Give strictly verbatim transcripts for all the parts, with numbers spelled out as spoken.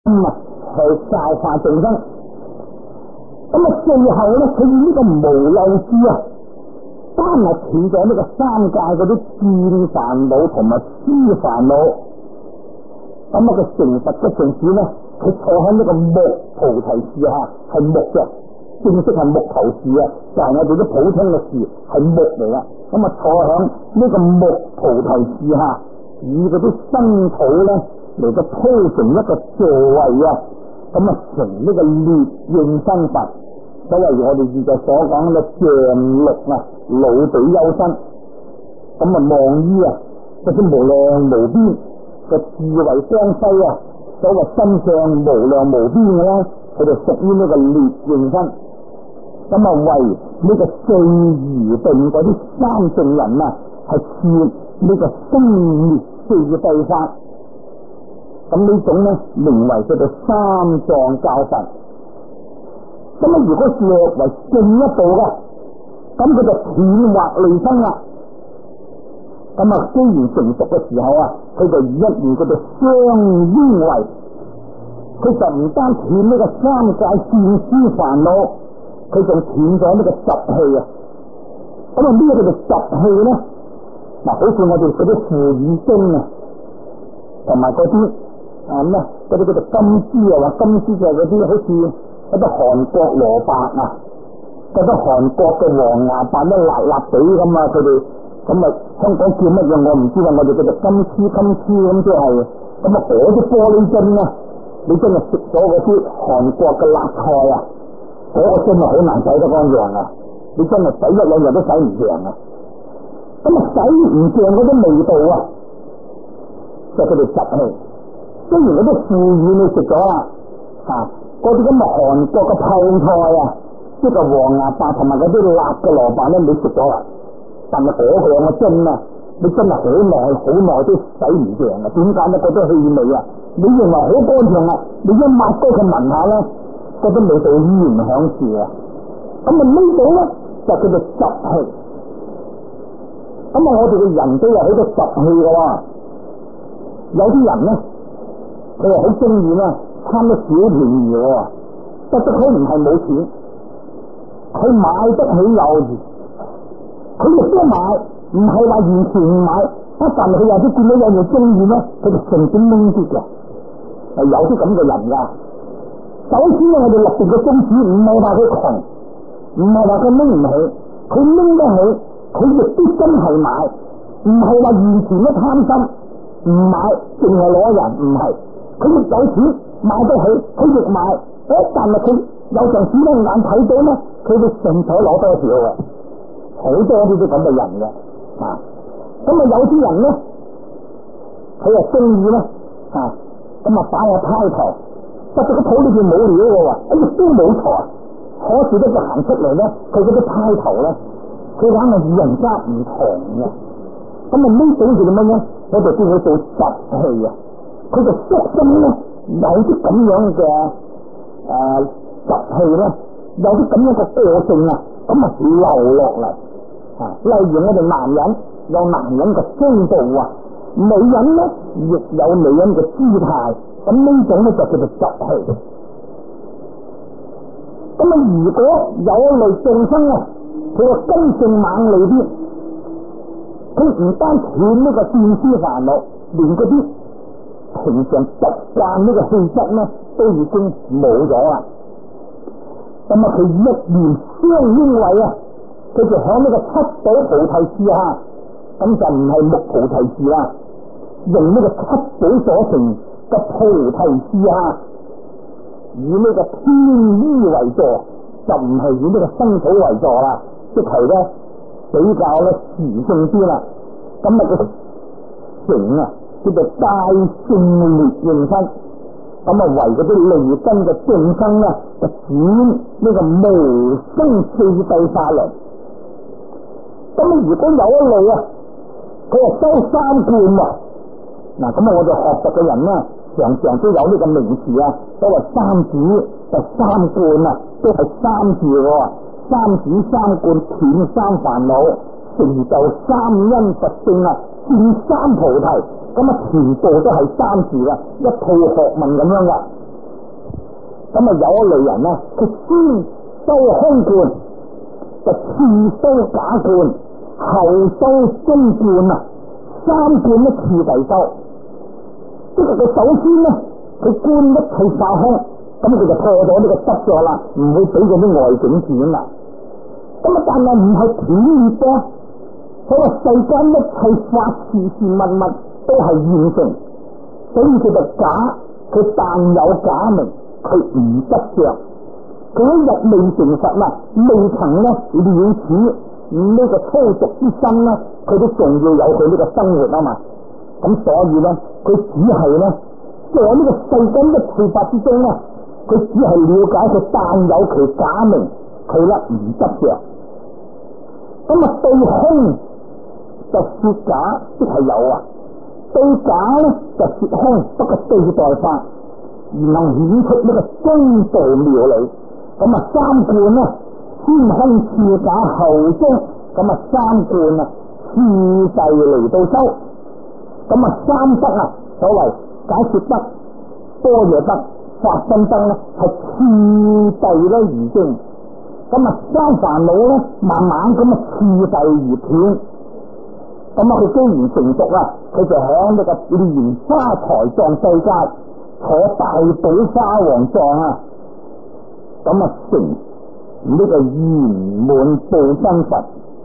啊去教化眾生。咁啊，最後咧，佢以呢個無漏智啊，單係斷咗呢個三界嗰啲見煩惱同埋思煩惱。咁啊，佢成佛嘅陣時咧，佢坐喺呢個木菩提樹下，係木嘅，正式係木頭樹啊，就係我哋啲普通嘅樹，係木嚟噶。咁啊，坐喺呢個木菩提樹下，以嗰啲生土咧嚟到鋪成一個座位啊，咁啊成呢個列應身佛。所謂我哋現在所講嘅像六啊，老比丘身，咁啊望於啊嗰啲無量無邊嘅智慧光輝啊，所謂身相無量無邊嘅咧，佢就屬於呢個列應身。咁啊為呢個最愚笨嗰啲三聖人啊，係設呢個生滅四諦法。咁呢種咧名為叫做三藏教佛。咁啊，如果略為進一步嘅，咁佢就斷惑離生啦。咁啊，雖然成熟嘅時候啊，佢就以一言叫做雙應為，佢就唔單斷呢個三界見思煩惱，佢仲斷咗呢個習氣啊。咁啊，咩叫做習氣咧？嗱，好似我哋嗰啲附語經啊，同埋嗰啲啊咩，嗰啲叫做金枝啊，話金枝就係嗰啲好似。嗰啲韓國蘿蔔啊，嗰啲韓國嘅黃芽白得辣辣地咁啊，佢哋咁啊，香港叫乜嘢我唔知啊，我哋叫做金絲金絲咁即係，咁啊嗰啲玻璃樽啊，你真係食咗嗰啲韓國嘅辣菜啊，嗰、那個真係好難洗得乾淨啊，你真係洗一兩日都洗唔淨啊，咁啊洗唔淨嗰啲味道啊，就佢哋習氣。雖然嗰啲腐乳你食咗啦，啊。嗰啲咁嘅韓國嘅泡菜啊，即係黃芽白同埋嗰啲辣嘅蘿蔔咧，你食咗啦。但係嗰兩個樽啊，你真係好耐好耐都洗唔淨啊！點解咧？嗰啲氣味啊，你認為好乾淨啊，你一抹高佢聞下咧，嗰啲味道依然響住啊。咁啊呢度咧就叫做習氣。咁啊，我哋嘅人都有好多習氣嘅喎。有啲人咧，佢又好中意啦。貪得小便宜喎，得得佢唔係冇錢，佢買得起有餘，佢亦都買，唔係話完全唔買，一但係佢有啲見到有嘢中意咧，佢就順便拎啲嘅，係有啲咁嘅人噶。首先我哋立定嘅宗旨唔係話佢窮，唔係話佢拎唔起，佢拎得起，佢亦都真係買，唔係話完全都貪心，唔買淨係攞人，唔係，佢亦有錢。買得起，佢亦買，誒，但係佢有陣時咧眼睇到咧，佢會順手攞多少嘅，好多呢啲咁嘅人嘅，啊，咁啊有啲人咧，佢又中意咧，啊，咁啊擺下派頭，得到個肚裏邊冇料嘅喎，哎呀都冇財，可是咧就行出嚟咧，佢嗰啲派頭咧，佢硬係與人家唔同嘅，咁啊呢種叫做乜嘢？我就叫佢做習氣啊，佢就縮心咧。有啲咁樣嘅誒習氣咧，有啲咁樣嘅個性啊，咁啊流落嚟啊。例如我哋男人有男人嘅風度啊，女人咧亦有女人嘅姿態，咁呢種咧就叫做習氣。咁啊，如果有一類眾生啊，佢個根性猛利啲，佢唔單斷呢個見思煩惱，連嗰啲平常習慣呢個氣質咧，都已經冇咗啦。咁啊，佢一念雙應位啊，佢就響呢個七寶菩提樹下，咁就唔係木菩提樹啦，用呢個七寶所成嘅菩提樹下，以呢個天衣為座，就唔係以呢個生土為座啦，即係咧比較咧時聖啲啦。咁啊，佢成啊。叫做大聖列應身，咁啊為嗰啲利根嘅眾生咧，就轉呢個無生四諦法輪。咁如果有一類啊，佢係修三觀啊，嗱咁啊我哋學習嘅人咧，常常都有呢個名詞啊，所謂三子就三觀啊，都係三字嘅，三子三觀斷三煩惱，成就三因佛性啊，見三菩提。咁啊，全部都係三字啦，一套學問咁樣噶。 咁啊有一類人咧，佢先收空罐，就次收假罐，後收中罐啊，三罐一次第收。即係佢首先咧，佢罐一切化空，咁佢就破咗呢個執着啦，唔會俾嗰啲外境轉啦。咁啊，但係唔係斷滅嘅，佢話世間一切法事事物物都係現成，所以佢就假，佢但有假名，佢唔執着。佢一日未成佛啦，未曾咧了此呢個粗俗之心咧，佢都仲要有佢呢個生活啊嘛。咁所以咧，佢只係咧，在呢個世間一切法之中咧，佢只係了解佢但有其假名，佢咧唔執着。咁啊，對空就說假，即係有啊；對假咧就說空，不過對待法，而能顯出呢個中道妙理。咁啊，三罐咧，先空次假後中，咁啊三罐啊次第嚟到收。咁啊三德啊，所謂解說德、般若德、法身德咧，係次第咧而經。咁啊三煩惱咧，慢慢咁啊次第而斷。咁啊佢既然成熟啦，佢就響呢個蓮花台藏世界坐大寶花王座啊，咁啊成呢個圓滿報真佛。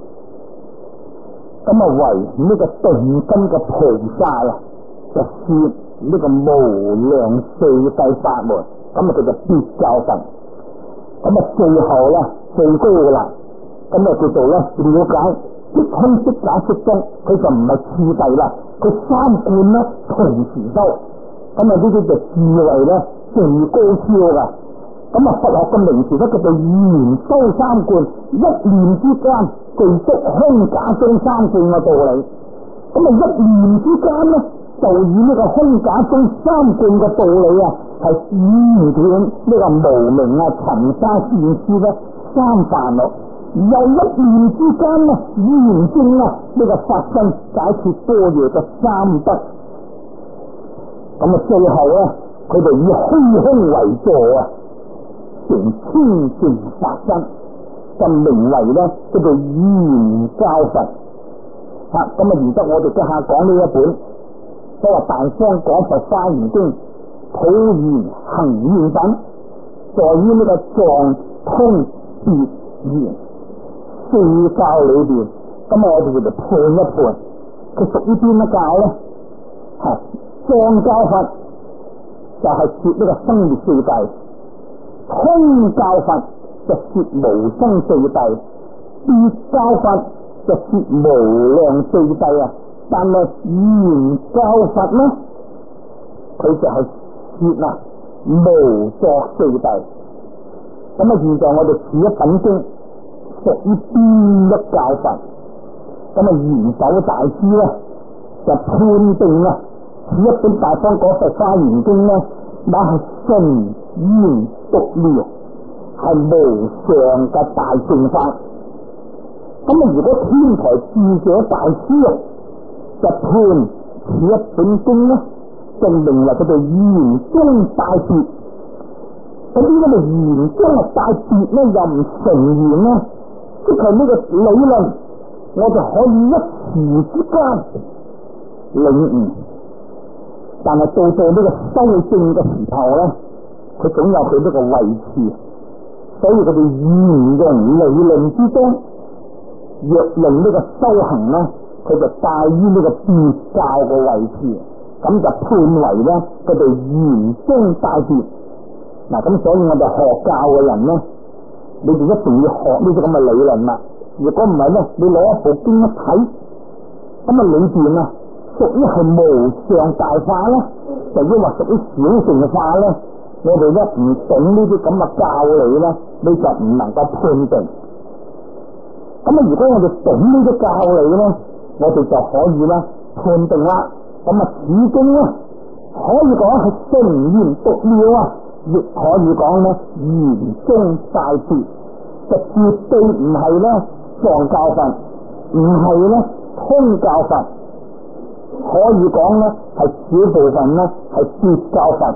咁啊為呢個頓根嘅菩薩啊，就說呢個無量四諦法門，咁啊佢就別教佛。咁啊最後咧最高噶啦，咁啊叫做咧了解即空即假即中，佢就唔係次第啦，佢三罐咧同時收。咁啊呢啲就智慧咧最高超噶。咁啊佛學嘅名詞咧叫做圓收三罐，一念之間具足空假中三罐嘅道理。咁啊一念之間咧就以呢個空假中三罐嘅道理啊，係斷斷呢個無明啊、塵沙見思咧三煩惱。又一念之間咧驗證啊呢個法身解脫般若嘅三德。咁啊最後咧佢哋以虛空為座啊，成清淨法身，就名為咧叫做圓教佛。吓咁啊，而得我哋家下講呢一本，即係大方廣佛花嚴經普賢行願品，在於呢個藏通別圓四教裏邊，咁啊我哋就判一判，佢屬於邊一教咧？係藏教佛就係說呢個生滅四諦，空教佛就說無生四諦，別教佛就說無量四諦啊。但係圓教佛咧，佢就係說啊無作四諦。咁啊，現在我哋此一品經屬於邊一教佛？咁啊，圓手大師咧就判定啊，此一本大方廣佛花嚴經咧，那係純圓獨妙，係無上嘅大正法。咁啊，如果天台智者大師啊，就判此一本經咧，就名為佢哋圓中大別。咁呢個圓中嘅大別咧，又唔成圓咧，即係呢個理論，我就可以一時之間領悟。但係到到呢個修正嘅時候咧，佢總有佢呢個位置，所以佢哋圓融理論之中，若論呢個修行咧，佢就帶於呢個別教嘅位置，咁就判為咧佢哋圓中大別。嗱，咁所以我哋學教嘅人咧，你哋一定要學呢啲咁嘅理論啦。如果唔係咧，你攞一部經一睇，咁啊裏邊啊屬於係無上大化咧，就抑或屬於小乘化咧，我哋咧唔懂呢啲咁嘅教理咧，你就唔能夠判定。咁啊，如果我哋懂呢啲教理咧，我哋就可以咧判定啦。咁啊，此經咧可以講係純圓獨妙啊，亦可以講咧圓中大別，就絕對唔係咧藏教佛，唔係咧空教佛，可以講咧係小部分咧係別教佛，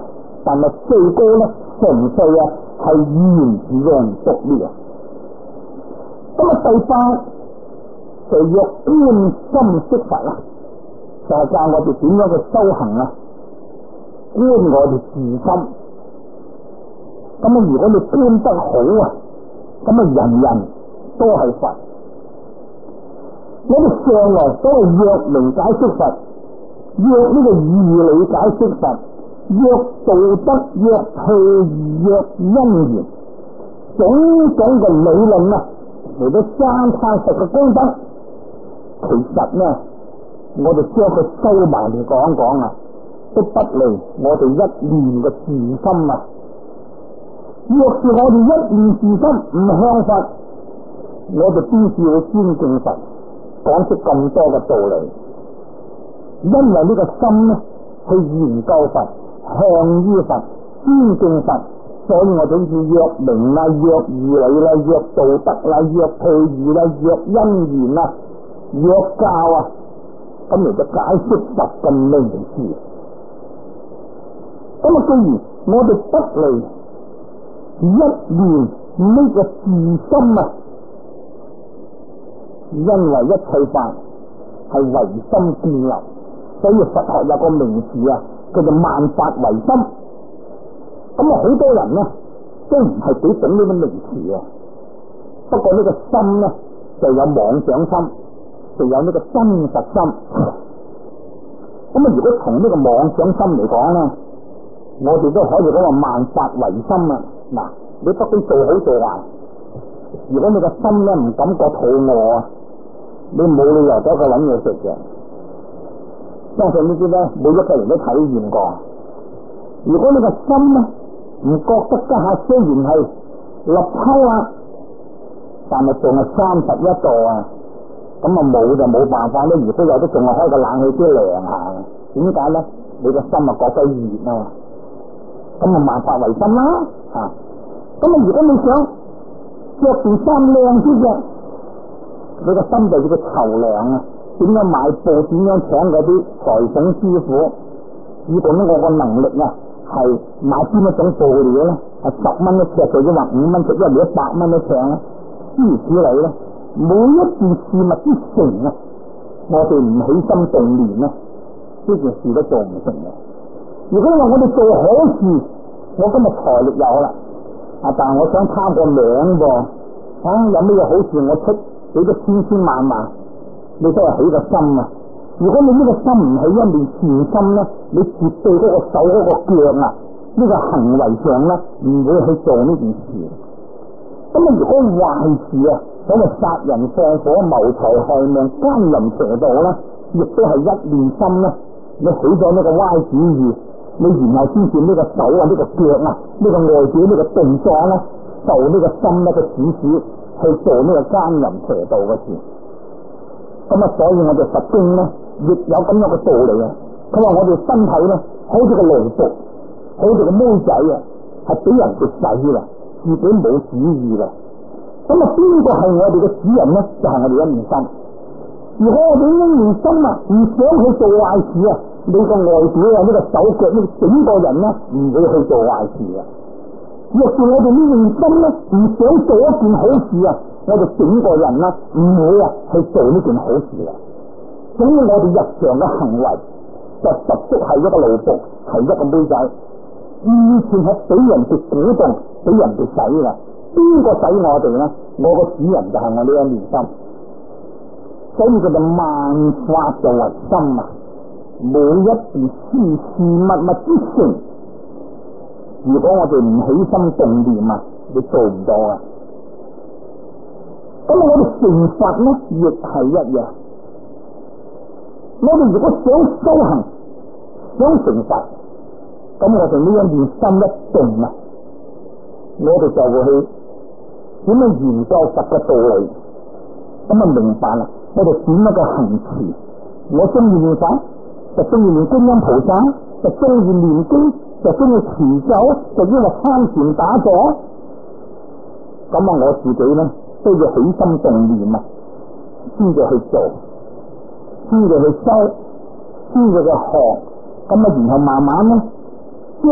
但係最高咧純粹啊係原樣獨滅啊。咁啊第八就若觀心識佛啦，就係教我哋點樣去修行啊，觀我哋自心。咁啊如果你觀得好啊，咁啊人人都係佛。我哋上來都係若明解釋佛，若呢個義理解釋佛，若道德，若譬喻，若因緣，種種嘅理論啊嚟到讚歎佛嘅功德。其實呢，我哋將佢收埋嚟講講啊，都不離我哋一念嘅自心啊。若是我哋一念自心唔向佛，我哋邊至會尊敬佛，講出咁多嘅道理？因為呢個心呢，去研究佛，向於佛，尊敬佛，所以我哋好似若明啦，若義理啦，若道德啦，若譬喻啦，若因緣啦，若教啊，咁嚟就解釋佛嘅名字。咁啊，既然我哋不離一念呢個自心啊，因為一切法係唯心建立，所以佛學有個名詞啊，叫做萬法唯心。咁啊，好多人呢都唔係幾懂呢個名詞啊。不過呢個心呢，就有妄想心，就有呢個真實心。咁啊，如果從呢個妄想心嚟講呢，我哋都可以講話萬法唯心啊。嗱，你不必做好做壞，如果你個心咧唔感覺肚餓啊，你冇理由走去搵嘢食嘅。相信呢啲咧，每一個人都體驗過。如果你個心咧唔覺得家下雖然係立秋啊，但係仲係三十一度啊，咁啊冇就冇辦法咧。如果有都仲係開個冷氣機涼下，點解咧？你個心啊覺得熱啊，咁啊萬法唯心啦吓。咁啊如果你想着件衫靚啲嘅，你個心就要個籌量啊，點樣買布，點樣請嗰啲裁縫師傅，以到我個能力啊係買邊一種布料咧，係十蚊一尺，或者話五蚊尺，一嚟一百蚊一尺咧，諸如此類咧。每一件事物之成啊，我哋唔起心動念咧，呢件事都做唔成嘅。如果話我哋做好事，我今日財力有啦，啊，但係我想貪個名噃，啊，有咩嘢好事我出俾咗千千萬萬，你都係起個心啊。如果你呢個心唔係一面善心咧，你絕對嗰個手嗰個腳啊，呢個行為上咧唔會去做呢件事。咁啊，如果壞事啊，所謂殺人放火、謀財害命、奸淫邪道咧，亦都係一念心咧，你起咗呢個歪主意，你然後先至呢個手啊、呢個腳啊、呢個外表呢個動作咧，受呢個心咧嘅指使去做呢個奸淫邪道嘅事。咁啊，所以我哋佛經咧亦有咁樣嘅道理啊。佢話我哋身體咧好似個奴僕，好似個妹仔啊，係俾人哋使啦，自己冇主意啦。咁啊，邊個係我哋嘅主人咧？就係、是、我哋一念心。如果我哋一念心啊，唔想去做壞事啊，你個外表啊，呢、這個手腳呢，整個人咧唔會去做壞事啊。若是我哋呢念心咧，唔想做一件好事啊，我哋整個人咧唔會啊去做呢件好事啊。所以我哋日常嘅行為就實質係一個奴僕，係一個妹仔，完全係俾人哋鼓動，俾人哋使噶。邊個使我哋咧？我個主人就係我呢一念心。所以佢哋萬法就為心啊！每一件事事物物之成，如果我哋唔起心動念啊，你做唔到啊！咁我哋成佛咧，亦係一樣。我哋如果想修行，想成佛，咁我哋呢一念心一動啊，我哋就會去點樣研究佛嘅道理，咁啊明白啦。我哋點一個行持，我中意念佛，就中意念觀音菩薩，就中意念經，就中意持咒，就因為參禪打坐。咁啊，我自己咧都要起心動念啊，先至去做，先至去修，先至去學。咁啊，然後慢慢咧，將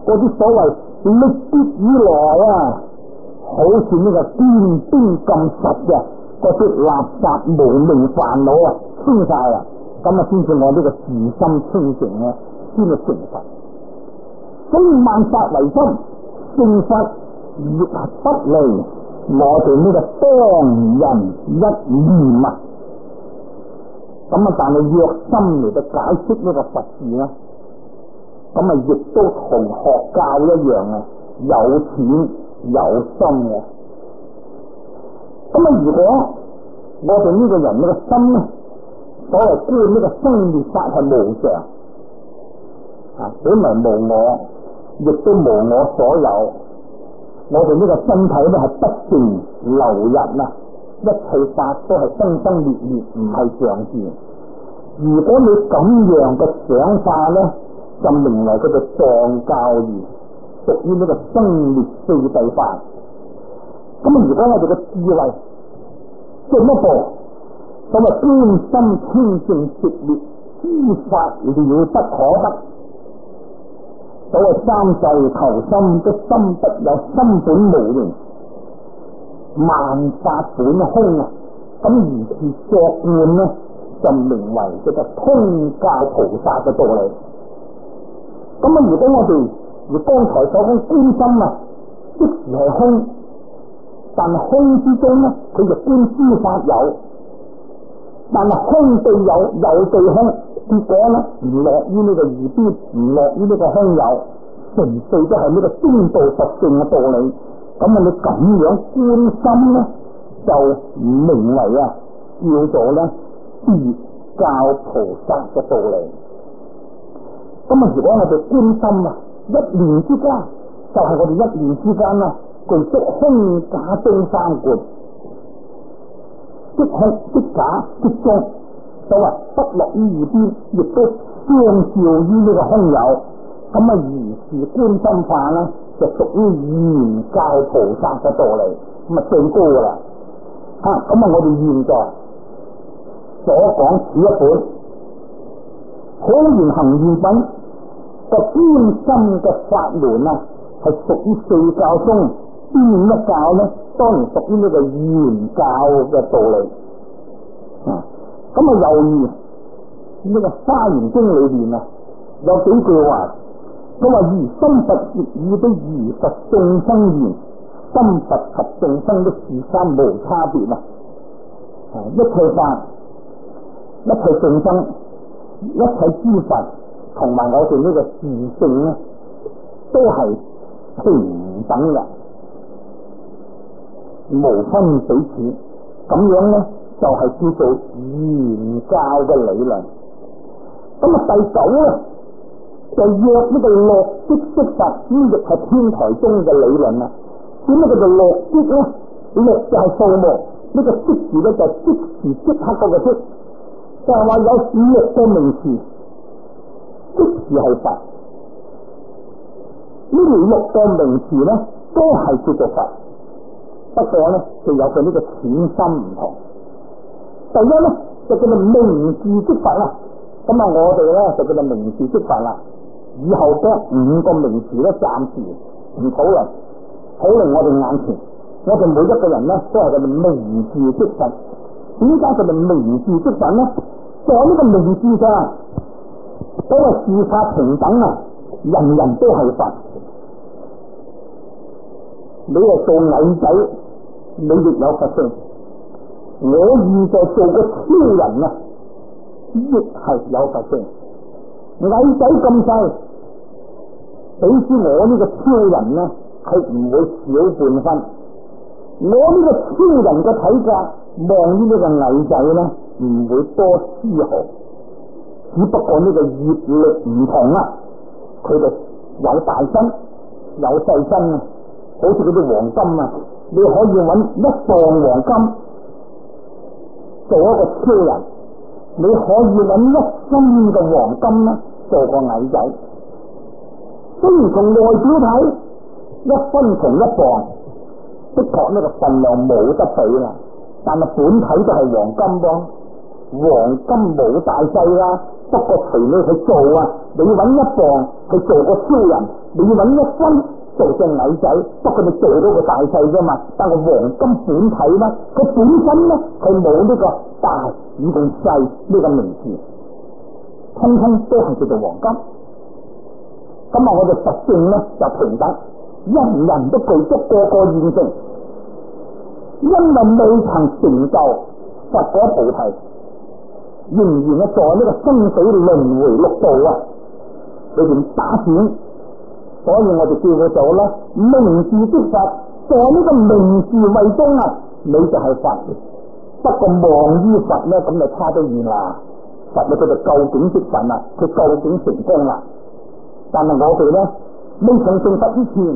嗰啲所謂歷劫以來啊，好似呢個堅冰咁實嘅嗰啲垃圾無名煩惱啊，清晒啦，咁啊先至我呢個自心清淨咧，先至成佛。所以萬法唯心，成佛亦係不離我哋呢個當人一念啊。咁啊，但係若心嚟到解釋呢個佛字咧，咁啊亦都同學教一樣啊，有淺有深嘅。咁啊，如果我哋呢個人呢個心咧，所謂觀呢個生滅法係無常啊，本來無我，亦都無我所有。我哋呢個身體咧係不淨流日啊，一切法都係生生滅滅，唔係常住。如果你咁樣嘅想法咧，就名為佢嘅藏教義，屬於呢個生滅四諦法。咁啊，如果我哋嘅智慧進一步，咁啊觀心清淨直滅，知法了不可得。所謂三世求心的心不有，心本無形，萬法本空啊！咁如是作觀呢，就名為叫做通教菩薩嘅道理。咁啊，如果我哋如剛才所講觀心啊，即時係空，但空之中呢，佢就觀諸法有，但係空對有，有對空。結果咧唔落於呢個二邊，唔落於呢個空有，純粹都係呢個中道實性嘅道理。咁啊，你咁樣觀心咧，就名為啊叫做咧別教菩薩嘅道理。咁啊，如果我哋觀心啊，一念之間就係、是、我哋一念之間啊，具足空假中三觀，即空即假即中。所謂不落於二邊，亦都相照於呢個空有。咁啊，如是觀心法咧，就屬於圓教菩薩嘅道理，咁啊最高噶啦。啊，咁啊，我哋現在所講此一本《普賢行願品》個觀心嘅法門啊，係屬於四教中邊一教咧？當然屬於呢個圓教嘅道理。啊。咁啊，猶如呢個《華嚴經》裏面啊，有幾句話，佢話如心佛業意的如佛眾生言，心佛及眾生的事三無差別啊！一切法、一切眾生、一切諸佛，同埋我哋呢個自性咧，都係平等嘅，無分彼此，咁樣咧。就係叫做圓教嘅理論。咁啊，第九咧就約呢個樂即釋法，呢亦係天台宗嘅理論啦。點解叫做樂即咧？樂就係數目，呢、這個即字咧就即時即刻嗰個即，就係話有六個名詞，即時係佛。呢六個名詞咧都係叫做佛，不過咧就有佢呢個淺深唔同。第一咧就叫做名字即佛啦，咁啊我哋咧就叫做名字即佛啦。以後嗰五個名詞咧暫時唔討論，討論我哋眼前，我哋每一個人咧都係叫做名字即佛。點解叫做名字即佛咧？在呢個名字上，嗰個事法平等啊，人人都係佛。你係做矮仔，你亦有佛性。我現在做個超人啊，亦係有佛性。矮仔咁細，比之我呢個超人呢，佢唔會少半分。我呢個超人嘅體格，望於呢個矮仔呢，唔會多絲毫。只不過呢個業力唔同啊，佢哋有大身，有細身啊。好似嗰啲黃金啊，你可以揾一磅黃金做一個超人，你可以揾一斤嘅黃金咧做個矮仔。雖然從外表睇，一分同一磅，的確呢個份量冇得比啦，但係本體都係黃金噃，黃金冇大細啦。不過隨你去做啊， 你揾一磅去做個超人，你要揾一分做隻矮仔，不過你做到個大細啫嘛。但係黃金本體咧，佢本身咧佢冇呢個大與共細呢個名字，通通都係叫做黃金。咁啊，我哋佛性咧就平等，人人都具足，個個現成，因為未曾成就佛果菩提，仍然咧在呢個生死輪迴六道啊裏邊打轉，所以我哋叫佢做咧名字的佛，在呢個名字位中啊，你就係佛。不過望於佛咧，咁就差得遠啦。佛咧佢就究竟的佛啦，佢究竟成功啦。但係我哋咧未曾成佛之前，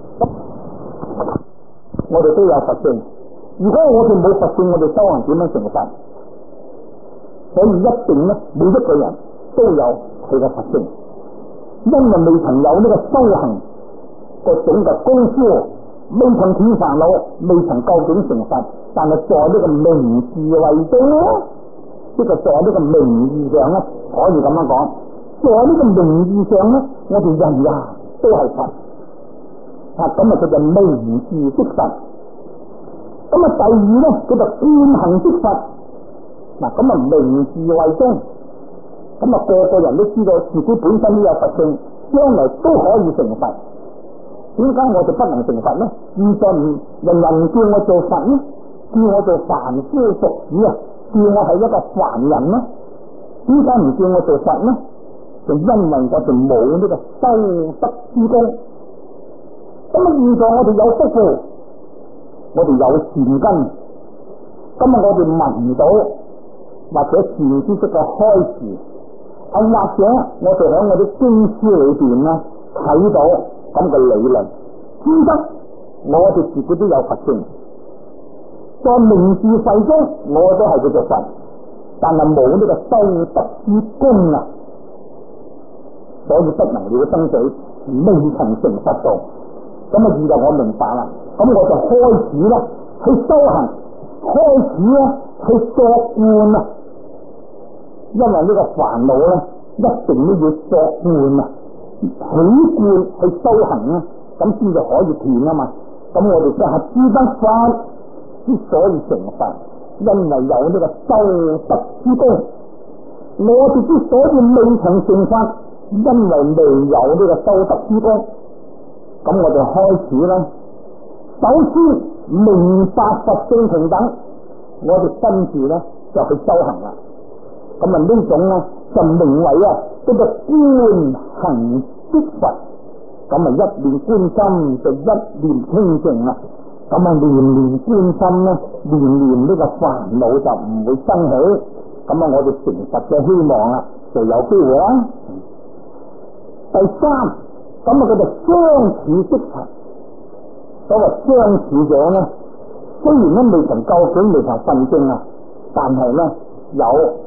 我哋都有佛性。如果我哋冇佛性，我哋修行點樣成佛？所以一定咧，每一個人都有佢嘅佛性，因為未曾有呢個修行各種嘅功夫，未曾斷煩惱，未曾究竟成佛。但係在呢個名字為中咧，即係在呢個名義上咧，可以咁樣講。在呢個名義上咧，我哋人呀都係佛，啊咁啊佢就名字的佛。咁啊第二咧，佢就觀行的佛。嗱咁啊名字為中，咁啊個個人都知道自己本身都有佛性，將來都可以成佛。點解我哋不能成佛呢？現在唔人人叫我做佛呢？叫我做凡夫俗子啊，叫我係一個凡人呢？點解唔叫我做佛呢？就因為我哋冇呢個修德之功。咁啊現在我哋有福報，我哋有善根，咁啊我哋聞到或者善知識嘅開示，啊或者我哋喺我啲經書裏邊咧睇到咁嘅理論，知得我哋自己都有佛性。在名字世中，我都係叫做佛，但係冇呢個修德之功啊，所以不能了生死，未曾成佛道。咁啊，現在我明白啦，咁我就開始啦去修行，開始咧去作觀啊，因為呢個煩惱咧一定都要作觀啊，許觀去修行啊，咁先至可以斷啊嘛。咁我哋就係知得法之所以成佛，因為有呢個修德之功。我哋之所以未曾成佛，因為未有呢個修德之功。咁我哋開始啦，首先明白佛性平等，我哋跟住咧就去修行啦。咁啊呢種咧就名為啊呢個觀行的佛。咁啊一念觀心就一念清淨啦。咁啊念念觀心咧，念念呢個煩惱就唔會生起。咁啊我哋成佛嘅希望啊就有機會啦。第三，咁啊，佢就相似的佛。所謂相似者咧，雖然咧未曾究竟未曾分證啊，但係咧有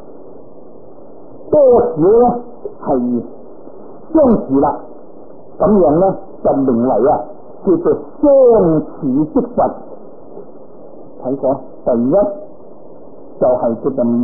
多少咧係相似啦。咁樣咧就名為啊叫做相似的佛。睇過第一就係叫做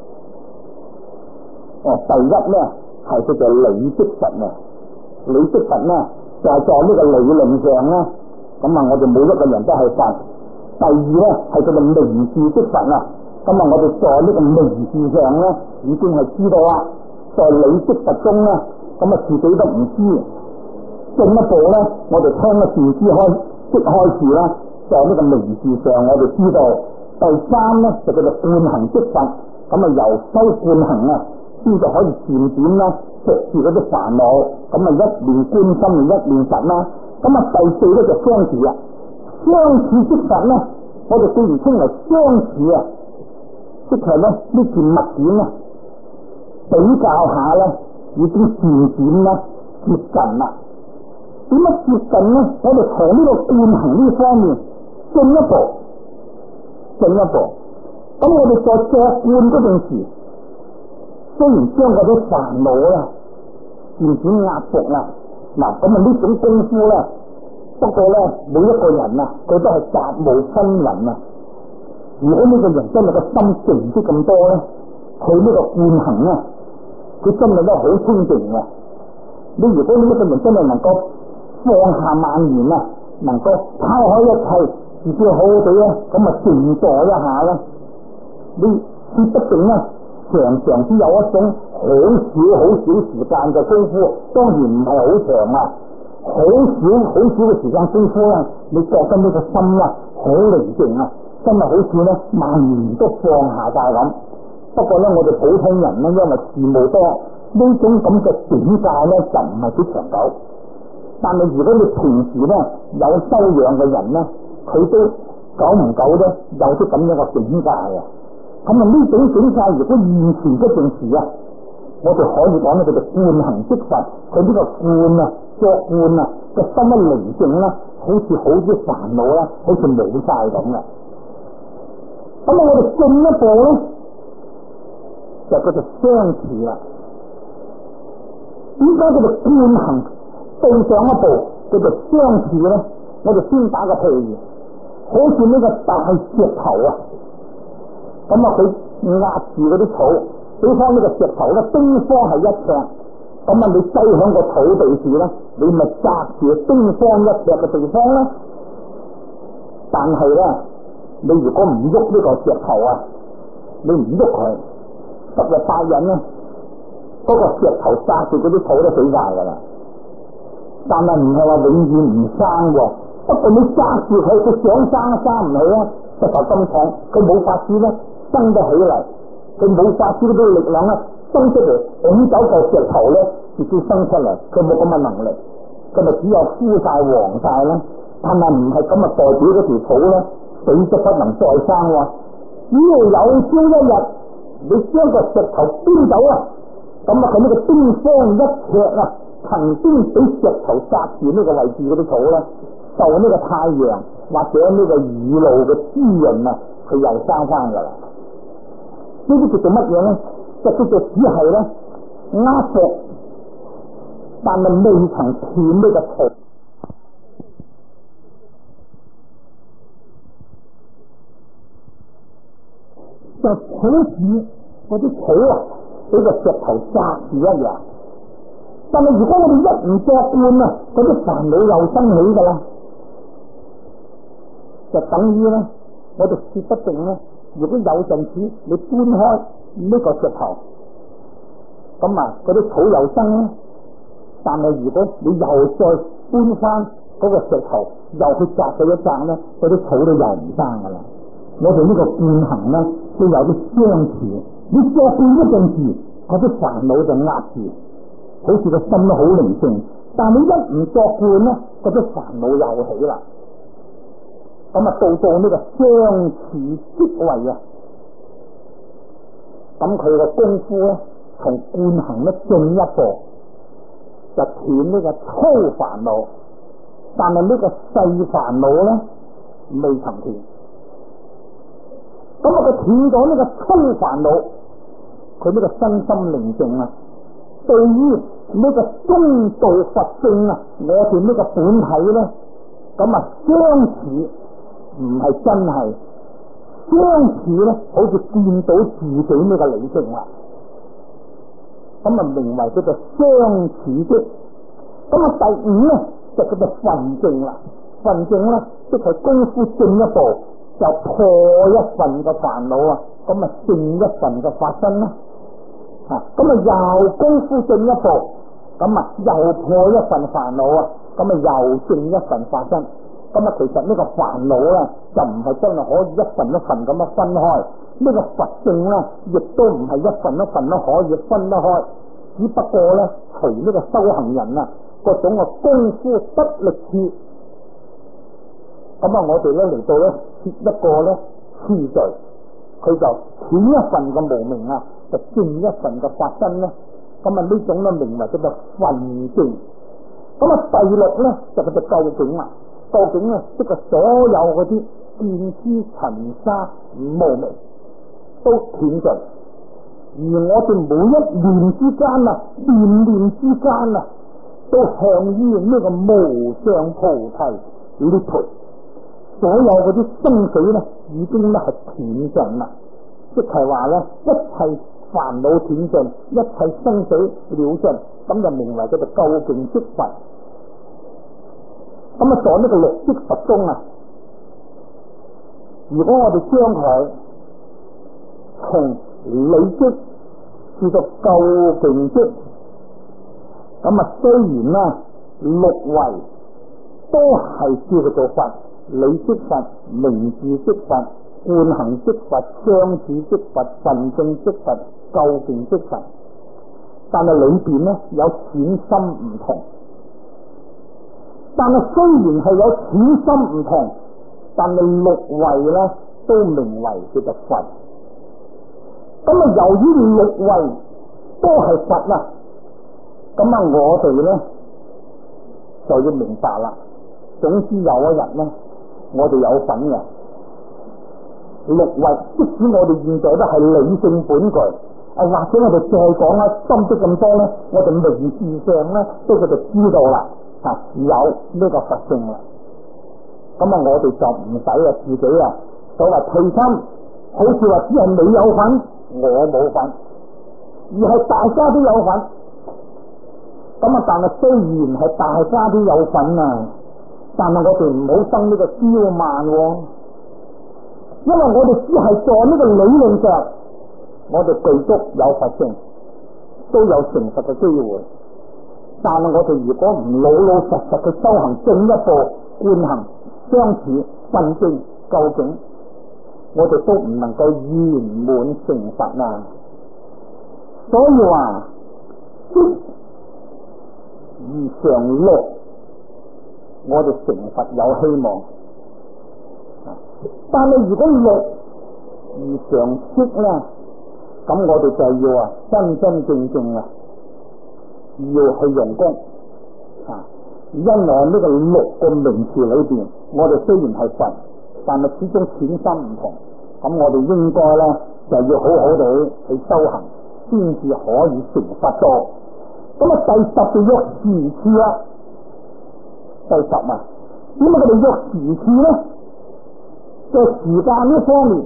哦，第一咧係叫做理的佛啊。理的佛咧就係在呢個理論上咧，咁啊我哋每一個人都係佛。第二咧係叫做名字的佛啊，咁啊我哋在呢個名字上咧已經係知道啦，在理的佛中咧，咁啊自己都唔知。進一步咧，我哋聽咗善知開即開始啦，在呢個名字上我哋知道。第三咧就叫做觀行的佛，咁啊由修觀行啊，先就可以漸漸啦食住嗰啲煩惱，咁啊一念觀心，一念佛啦。咁啊第四咧就相似啦，相似的佛咧，我哋既然稱為相似啊，即係咧呢件物件啊比較下咧，已經漸漸啦接近啦。點樣接近咧？我哋從呢個觀行呢方面進一步，進一步。咁我哋在作觀嗰陣時，雖然將嗰啲煩惱咧漸漸壓服啦，嗱咁啊呢種功夫咧，不過咧每一個人啊，佢都係雜無分文啊。如果呢個人真係個心靜啲咁多咧，佢呢個觀行啊，佢真係都好清靜嘅。 你如果你一個人真係能夠放下萬言啊，能夠拋開一切，自己好好地咧，咁啊靜坐一下啦。你說不定咧，常常都有一種好少好少時間嘅功夫，當然唔係好長啊，好少好少嘅時間功夫啦，你覺得呢個心啦好寧靜啊，真係好似咧萬言都放下晒咁。不過咧，我哋普通人咧，因為事務多，呢種咁嘅境界咧就唔係幾長久。但係如果你平時咧有修養嘅人咧，佢都久唔久咧有啲咁樣嘅境界啊。咁啊呢種境界如果現前嗰陣時啊，我哋可以講咧叫做觀行即佛。佢呢個觀啊作觀啊個心一寧靜啦，好似好啲煩惱啦，好似冇晒咁嘅。咁啊我哋進一步咧就叫做相持啦。點解叫做觀行對上一步叫做相持咧？我哋先打個譬如，好似呢個大石頭啊，咁啊佢壓住嗰啲草，比方呢個石頭咧冰方係一尺，咁啊你擠響個土地時咧，你咪紮住冰方一尺嘅地方啦。但係咧，你如果唔喐呢個石頭啊，你唔喐佢，十日八日咧，嗰個石頭紮住嗰啲草都死晒噶啦。但係唔係話永遠唔生喎，不過你揸住佢，佢想生生唔起啊，石頭咁重，佢冇法子咧生得起嚟，佢冇法子嗰啲力量咧生出嚟，拱走個石頭咧自己生出嚟，佢冇咁嘅能力，佢咪只有枯晒黃晒啦。但係唔係咁啊，代表嗰條草咧死咗不能再生喎。只要有朝一日你將個石頭搬走啊，咁啊佢呢個冰方一尺啊，曾經俾石頭紮住呢個位置嗰啲草咧，受呢個太陽或者呢個雨露嘅滋潤啊，佢又生翻噶啦。呢啲叫做乜嘢咧？就叫做只係咧壓石，但係未曾斷呢個草。就好似嗰啲草啊，俾個石頭紮住一樣。但係如果我哋一唔作觀啊，嗰啲煩惱又生起噶啦，就等於咧，我哋說不定咧，如果有陣時你搬開呢個石頭，咁啊嗰啲草又生啦。但係如果你又再搬翻嗰個石頭，又去紮佢一紮咧，嗰啲草都又唔生噶啦。我哋呢個觀行咧，都有啲相似。你作觀一陣時，嗰啲煩惱就壓住。好似個心都好寧靜，但你一唔作觀咧，嗰啲煩惱又起啦。咁啊，到到呢個相持即位啊，咁佢個功夫咧，從觀行咧進一步就斷呢個粗煩惱，但係呢個細煩惱咧未曾斷。咁啊，佢斷咗呢個粗煩惱，佢呢個身心寧靜啊。對於呢個中道佛性啊，我哋呢個本體咧，咁啊相似唔係真係，相似咧好似見到自己呢個理性啦，咁啊名為叫做相似即。咁啊第五咧就叫做分證啦，分證咧即係功夫進一步就破一份嘅煩惱啊，咁啊證一份嘅法身啦。啊，咁啊又功夫進一步，咁啊又破一份煩惱啊，咁啊又證一份法身。咁啊其實呢個煩惱咧就唔係真係可以一份一份咁樣分開，呢個佛性咧亦都唔係一份一份都可以分得開，只不過咧隨呢個修行人啊各種嘅功夫得力次，咁啊我哋咧嚟到咧設一個咧次序，佢就斷一份嘅無明啊，就證一份嘅法身咧，咁啊呢種咧名為叫做分證。咁啊第六咧就叫做究竟啦，究竟咧即係所有嗰啲見思塵沙無明都斷盡，而我哋每一念之間啊，念念之間啊，都向於呢個無上菩提涅槃，所有嗰啲生死咧已經咧係斷盡啦，即係話咧一切煩惱斷盡，一切生死了盡，咁就名為叫做究竟即佛。咁啊，在呢個六即佛中啊，如果我哋將佢從理即至到究竟即，咁啊，雖然啦六位都係叫佢做佛，理即佛、名字即佛、觀行即佛、相似即佛、神聖即佛、究竟即佛，但係裏邊咧有淺深唔同。但係雖然係有淺深唔同，但係六位咧都名為叫做佛。咁啊，由於六位都係佛啦，咁啊，我哋咧就要明白啦。總之有一日咧，我哋有份嘅六位，即使我哋現在都係理性本具，啊，或者我哋再講啦，深啲咁多咧，我哋名字上咧都佢就知道啦。啊，有呢個佛性啦，咁啊，我哋就唔使啊自己啊所謂退心，好似話只係你有份，我冇份，而係大家都有份。咁啊，但係雖然係大家都有份啊，但係我哋唔好生呢個驕慢喎，因為我哋只係在呢個理論上，我哋具足有佛性，都有成佛嘅機會。但係我哋如果唔老老實實去修行進一步觀行相似分證究竟，我哋都唔能夠圓滿成佛啊！所以話即而常六，我哋成佛有希望。但係如果六而常識咧，咁我哋就要啊真真正正啊！要去用功啊！因為呢個六個名詞裏邊，我哋雖然係佛，但係始終淺深唔同。咁我哋應該咧就要好好地去修行，先至可以成佛到。咁啊，第十就喐時次啦。第十啊，點解佢哋喐時次咧？在時間呢方面，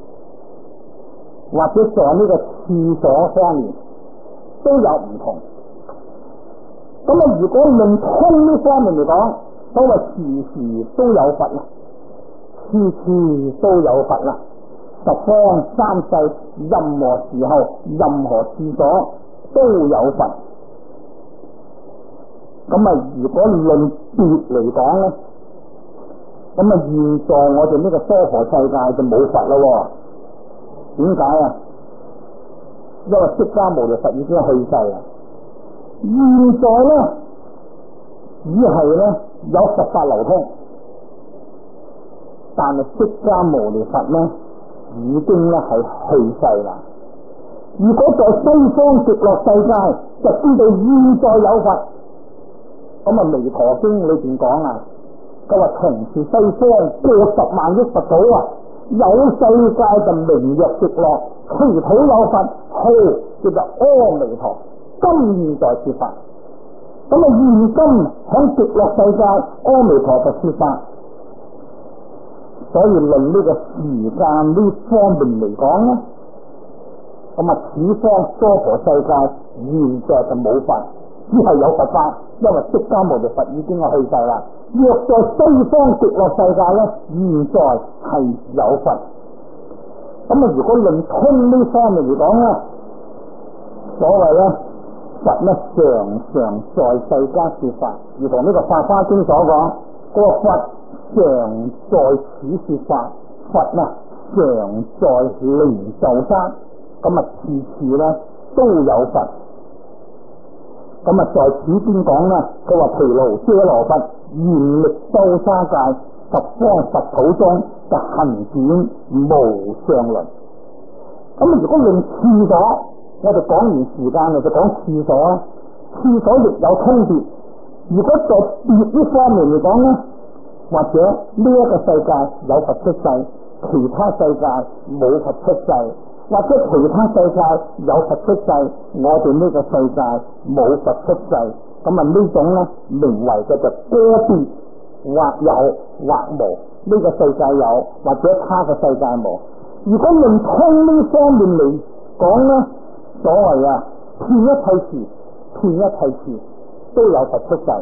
或者在呢個次所方面都有唔同。咁啊，如果論空呢方面嚟講，所謂時時都有佛啦，次次都有佛啦，十方三世任何時候、任何處所都有佛。咁啊，如果論別嚟講咧，咁啊，現在我哋呢個娑婆世界就冇佛啦。點解啊？因為釋迦牟尼佛已經去世啦。現在咧，只係咧有佛法流通，但係釋迦牟尼佛咧已經咧係去世啦。如果在西方極樂世界，就知道現在有佛。咁啊，《彌陀經》裏邊講啊，佢話同是西方過十萬億佛土啊，有世界就名曰極樂，其土有佛，號叫做阿彌陀。今現在說法，咁啊現今喺極樂世界，阿彌陀佛說法，所以論呢個時間呢方面嚟講咧，咁啊此方娑婆世界現在就冇佛，只係有佛法，因為釋迦牟尼佛已經係去世啦。若在西方極樂世界咧，現在係有佛。咁啊如果論空呢方面嚟講咧，所謂咧。佛呢常常在世間說法，如同呢個《法華經》所講，嗰、那個佛常在此說法，佛呢常在靈鷲山，咁啊次次咧都有佛。咁啊在此邊講咧，佢話毗盧遮羅佛嚴力周沙界，十方佛土中就行展無上輪。咁如果論次所，我哋講完時間就講次所啊，次所亦有通別。如果在別呢方面嚟講咧，或者呢一個世界有佛出世，其他世界冇佛出世，或者其他世界有佛出世，我哋呢個世界冇佛出世，咁啊呢種咧名為叫做個別，或有或無，呢、這個世界有，或者他嘅世界冇。如果論通呢方面嚟講咧， 所謂啊，遍一切時，遍一切處都有佛出世。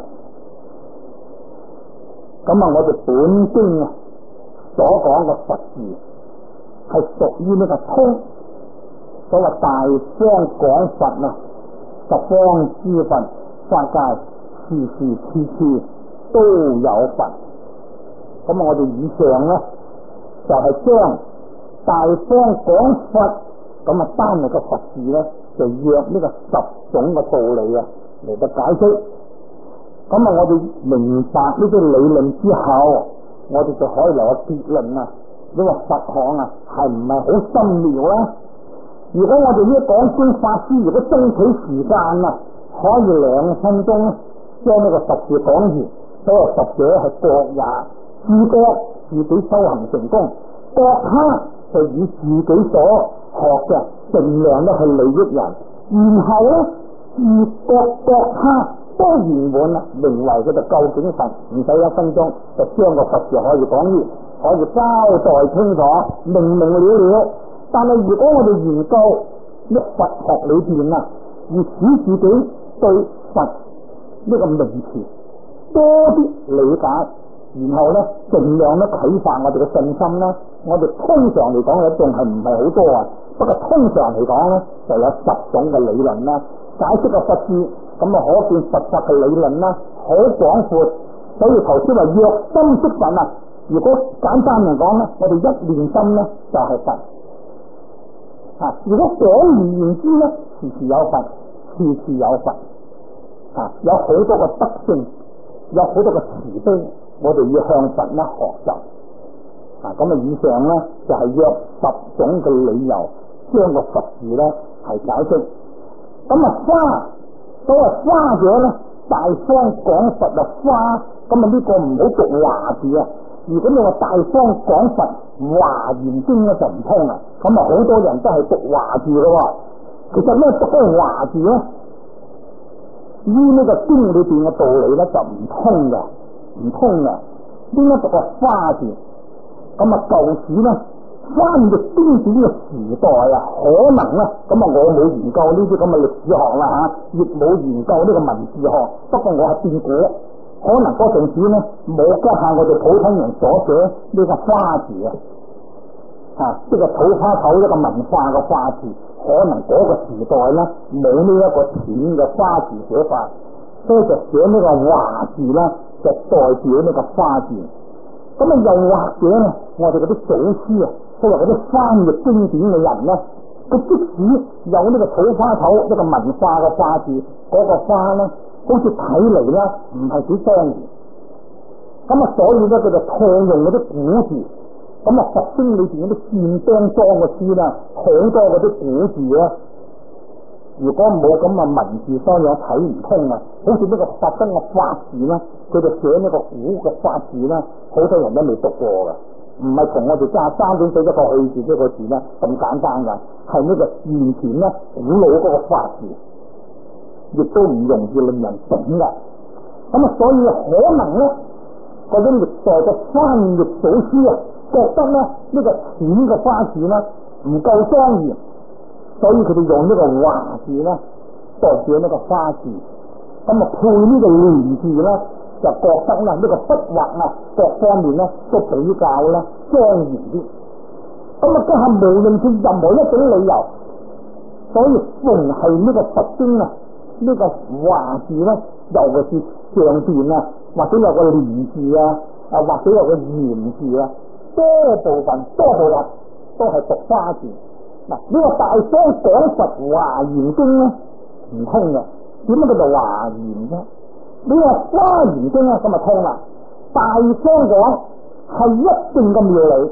咁啊，我哋本經啊所講嘅佛字係屬於呢個通，所謂大方廣佛啊，十方諸佛法界，時時處處都有佛。咁啊，我哋以上咧就係、是、將大方廣佛咁啊單嚟個佛字咧，就約呢個十種嘅道理啊嚟到解釋。咁啊，我哋明白呢啲理論之後，我哋就可以有個結論啊。呢個佛學啊，係唔係好深妙啦？如果我哋呢講經法師，如果爭取時間啊，可以兩分鐘將呢個十字講完，所謂十者係各也，自覺自己修行成功，各他就以自己所學嘅盡量咧去利益人，然後咧自覺各他都圓滿啦，名為佢就究竟佛，唔使一分鐘就將個佛字可以講完，可以交代清楚，明明了了。但係如果我哋研究一佛學裏邊啊，而使自己對佛呢個名詞多啲理解，然後咧盡量咧啟發我哋嘅信心啦。我哋通常嚟講一定係唔係好多啊，不過通常嚟講咧就有十種嘅理論啦，解釋個佛字。咁啊，可見佛法嘅理論啦，好廣闊。所以頭先話若心識佛啊，如果簡單嚟講咧，我哋一念心咧就係佛啊。如果廣而言之咧，時時有佛，次次有佛啊，有好多個德性，有好多個慈悲，我哋要向佛咧學習啊。咁啊，以上咧就係、是、約十種嘅理由，將個佛字咧係解釋。咁啊，花。所謂花者咧，大方廣佛啊花，咁啊呢個唔好讀華字啊。如果你話大方廣佛華嚴經咧就唔通啊。咁啊好多人都係讀華字咯。其實咩讀嗰個華字咧，依呢個經裏邊嘅道理咧就唔通嘅，唔通嘅。應該讀個花字。咁啊舊時咧翻譯經典嘅時代啊，可能咧咁啊，我冇研究呢啲咁嘅歷史學啦吓，亦冇研究呢個文字學。不過我係變估，可能嗰陣時咧冇家下我哋普通人所寫呢個花字啊，吓即係土花頭一個文化嘅花字，可能嗰個時代咧冇呢一個淺嘅花字寫法，所以就寫呢個華字啦，就代表呢個花字。咁啊，又或者咧，我哋嗰啲祖師啊。即係嗰啲翻譯經典嘅人咧，佢即使有呢個土花頭一個文化嘅花字，嗰、那個花咧，好似睇嚟咧唔係幾莊嚴。咁啊，所以咧佢就套用嗰啲古字。咁啊，佛經裏邊嗰啲線釘裝嘅詩啦，好多嗰啲古字咧，如果冇咁嘅文字修養睇唔通啊。好似呢個佛經嘅法字咧，佢就寫呢個古嘅法字咧，好多人都未讀過嘅。唔係同我哋揸三點水一個去字呢個字咧咁簡單噶，係呢個完全咧古老嗰個法字，亦都唔容易令人懂噶。咁啊，所以可能咧嗰啲歷代嘅翻譯祖師啊，覺得咧呢、這個淺嘅花字咧唔夠莊嚴，所以佢哋用呢個華字咧代表呢個花字，咁啊配呢個連字咧。就覺得啦，呢、這個筆畫啊，各方面咧都比較咧莊嚴啲。咁啊，家下無論佢任何一種理由，所以逢係呢個佛經啊，呢、這個華字咧，尤其是上邊啊，或者有個連字啊，啊或者有個言字啊，多部分多部分都係讀花字。嗱，呢個大方廣佛華嚴經咧唔通嘅，點解叫做華嚴啫？呢個華嚴經咧咁啊通啦，大方廣係一定嘅妙理。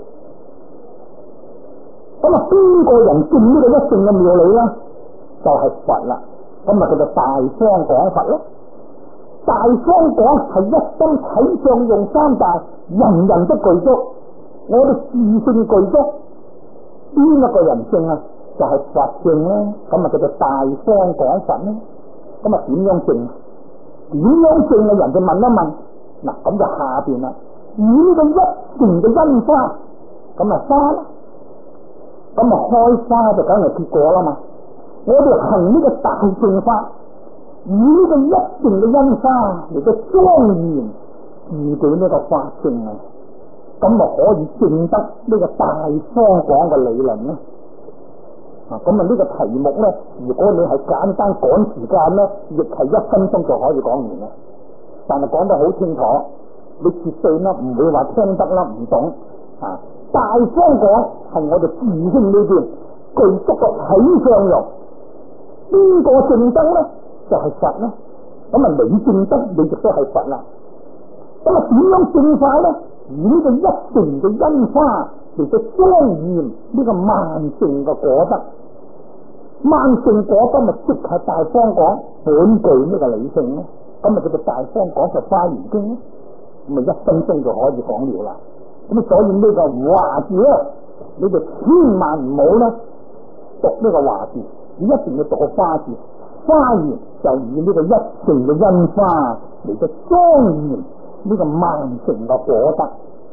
咁啊，邊個人見呢個一定嘅妙理咧？就係、是、佛啦。咁啊，叫做大方廣佛咯。大方廣係一心體相用三大，人人都具足。我哋自性具足，邊一個人性啊？就係、是、佛性啦。咁啊，叫做大方廣佛啦。咁啊，點樣證？點樣證嘅人就問一問。嗱，咁就下邊啦。以呢個一成嘅因花，咁啊花啦。咁啊開花就梗係結果啦嘛。 我哋行呢個大乘法，以呢個一乘嘅因花嚟到莊嚴自己呢個法性啊，咁咪可以證得呢個大方廣嘅理論咧。啊，咁啊呢個題目咧，如果你係簡單趕時間咧，亦係一分鐘就可以講完啦。但係講得好清楚，你絕對咧唔會話聽得啦唔懂啊。大方廣係我哋自性裏邊具足個體相用，邊個證得咧就係、是、佛啦。咁啊你證得你亦都係佛啦。咁啊點樣證法咧？以呢個一乘嘅因花嚟到莊嚴呢個萬乘嘅果德，萬乘果德咪即係大方廣本具呢個理性咯。咁咪叫做大方廣就花嚴經咯，咁咪一分鐘就可以講了啦。咁所以呢個華字咧，你就千萬唔好咧讀呢個華字，你一定要讀個花字。花嚴就以呢個一乘嘅因花嚟到莊嚴呢個萬乘嘅果德。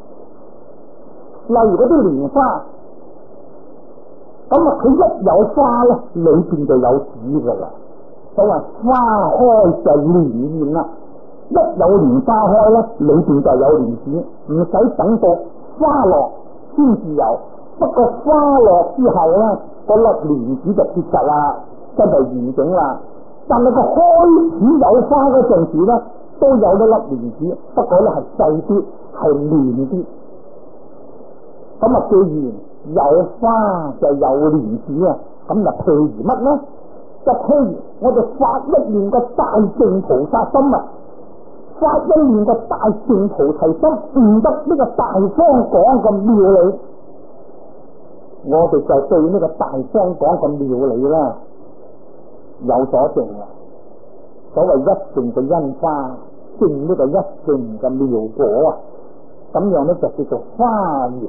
例如嗰啲蓮花，咁啊佢一有花咧，裏邊就有籽噶啦。所謂花開就蓮現啦，一有蓮花開咧，裏邊就有蓮子，唔使等到花落先至有。不過花落之後咧，嗰粒蓮子就結實啦，真係完整啦。但係個開始有花嗰陣時咧，都有一粒蓮子，不過咧係細啲，係嫩啲。咁啊，既然有花就有蓮子啊，咁就譬如乜咧？就譬如我哋發一念個大乘菩薩心啊，發一念個大乘菩提心，悟得呢個大方廣嘅妙理，我哋就對呢個大方廣嘅妙理啦有所證啦。所謂一乘嘅因花，證呢個一乘嘅妙果啊，咁樣咧就叫做花嚴。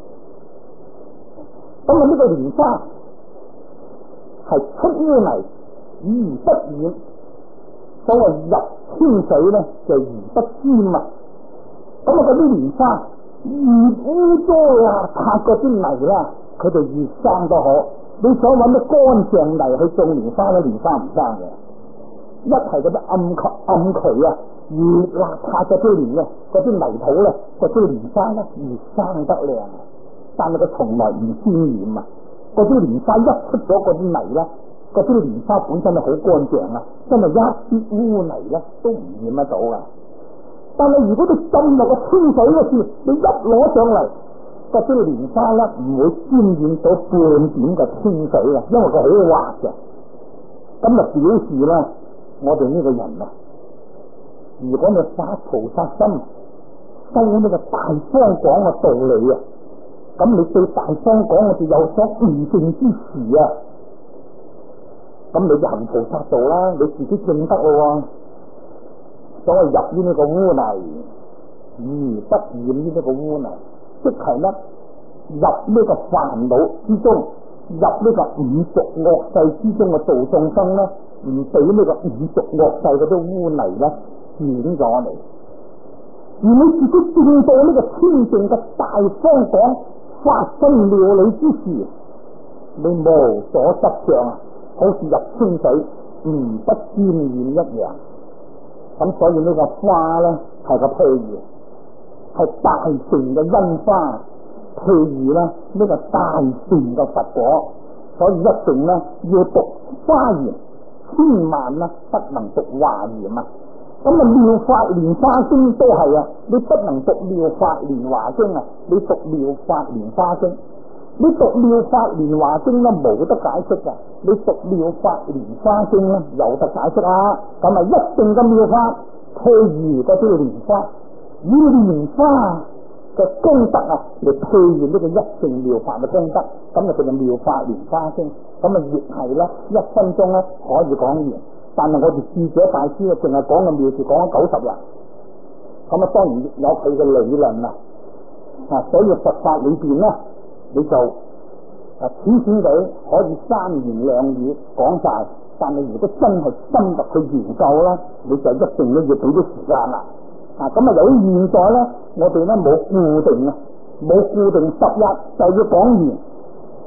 咁啊，呢個蓮花係出淤泥而不染，所謂入清水咧就而不沾啊。咁啊，嗰啲蓮花越污糟邋遢嗰啲泥啦，佢就越生得好。你想揾啲乾淨泥去種蓮花咧，蓮花唔生嘅。一係嗰啲暗渠暗渠啊，越邋遢嗰啲蓮嘅嗰啲泥土咧，嗰啲蓮花咧越生得靚。但係佢從來唔沾染啊！嗰啲蓮花一出咗嗰啲泥咧，嗰啲蓮花本身係好乾淨啊，真係一啲污泥咧都唔染得到噶。但係如果你浸落個清水嗰時，你一攞上嚟，嗰啲蓮花咧唔會沾染到半點嘅清水啊，因為佢好滑嘅。咁就表示咧，我哋呢個人啊，如果你發菩薩心，修呢個大方廣嘅道理啊，咁你對大方廣我哋有所悟證之時啊，咁你就行菩薩道啦，你自己證得咯。所謂入於呢個污泥而不染於呢個污泥，即係咧入呢個煩惱之中，入呢個五濁惡世之中嘅度眾生咧，唔俾呢個五濁惡世嗰啲污泥咧染咗嚟。而你自己證到呢個清淨嘅大方廣發生妙理之時，你無所執障啊，好似入清水唔不沾染一樣。咁所以呢個花咧係個譬喻，係大乘嘅因花，譬喻咧呢個大乘嘅佛果。所以一定咧要讀花嚴，千萬咧不能讀華嚴啊！咁啊，妙法蓮花經都係啊，你不能讀妙法蓮華經啊，你讀妙法蓮花經。你讀妙法蓮華經咧冇得解釋噶，你讀妙法蓮花經咧有得解釋啊。咁啊，一定嘅妙法，譬如嗰啲蓮花，以蓮花嘅功德啊嚟譬如呢個一乘妙法嘅功德，咁就叫做妙法蓮花經。咁啊，亦係咧一分鐘咧可以講完。但係我哋智者大師啊，淨係講嘅妙字講咗九十日，咁啊當然有佢嘅理論啦。啊，所以佛法裏邊咧，你就啊淺淺地可以三言兩語講晒。但係如果真係深入去研究咧，你就一定咧要俾啲時間啦。啊，咁啊由於現在咧，我哋咧冇固定啊，冇固定十日就要講完。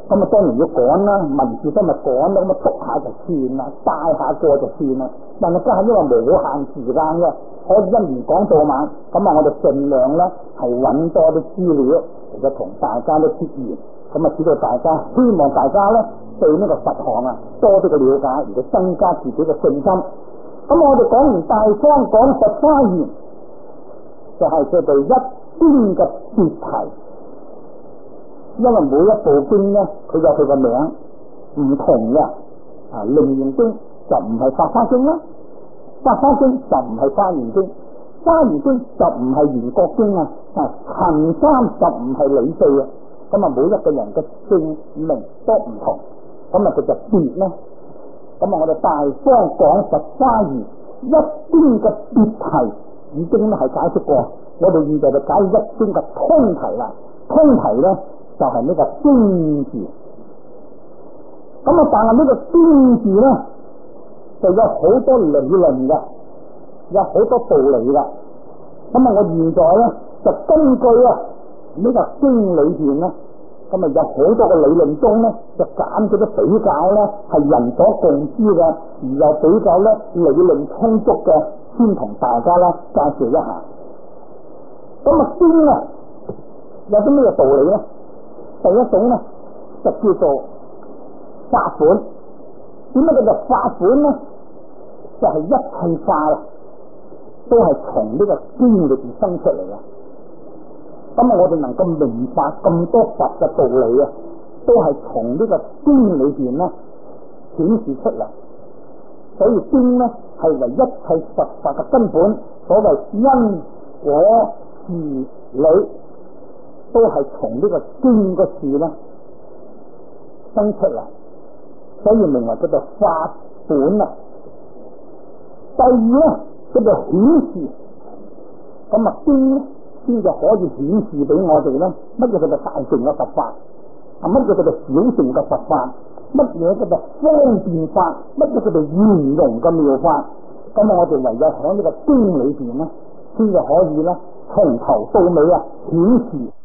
咁啊當然要趕啦，文字都咪趕啦，咁啊讀下就算啦，帶下過就算啦。但係家下因為無限時間嘅，可以一年講到晚，咁啊我哋盡量咧係揾多啲資料，其實同大家都結緣，咁啊使到大家，希望大家咧對呢個佛學啊多啲嘅了解，而且增加自己嘅信心。咁我哋講完大方廣佛花言，就係佢哋一經嘅別題，因為每一部經咧，佢有佢個名唔同嘅。啊，楞嚴經就唔係法華經啦，法華經就唔係華嚴經，華嚴經就唔係圓覺經啊，啊，陳三就唔係理四啊。咁啊，每一個人嘅姓名都唔同，咁啊佢就別啦。咁啊，我哋大方廣佛花言一經嘅別題已經咧係解釋過，我哋現在就解一經嘅通題啦。通題咧就係、是、呢個經字。咁啊，但係呢個經字咧就有好多理論嘅，有好多道理嘅。咁啊，我現在咧就根據啊呢、這個經裏邊咧。咁啊，有好多嘅理論中咧，就揀咗啲比較咧係人所共知嘅，而又比較咧理論充足嘅，先同大家咧介紹一下。咁啊，經啊有啲咩道理咧？第一種咧就叫做法本。點解叫做法本咧？就係、是、一切法啊，都係從呢個經裏邊生出嚟嘅。咁啊，我哋能夠明白咁多佛嘅道理啊，都係從呢個經裏邊咧顯示出嚟。所以經咧係為一切佛法嘅根本，所謂因果事理，都係從呢個經嘅事咧生出嚟，所以名為叫做法本啊。第二咧叫做顯示，咁啊經咧先就可以顯示俾我哋咧，乜嘢叫做大乘嘅佛法，啊乜嘢叫做小乘嘅佛法，乜嘢叫做方便法，乜嘢叫做圓融嘅妙法。咁啊，我哋唯有喺呢個經裏邊咧，先就可以咧從頭到尾啊顯示。